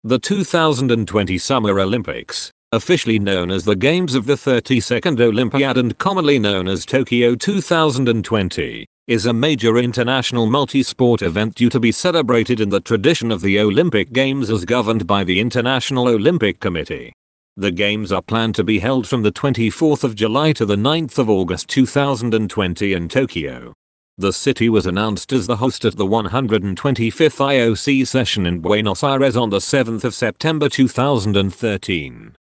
The 2020 Summer Olympics, officially known as the Games of the 32nd Olympiad and commonly known as Tokyo 2020, is a major international multi-sport event due to be celebrated in the tradition of the Olympic Games as governed by the International Olympic Committee. The Games are planned to be held from the 24th of July to the 9th of August 2020 in Tokyo. The city was announced as the host at the 125th IOC session in Buenos Aires on the 7th of September 2013.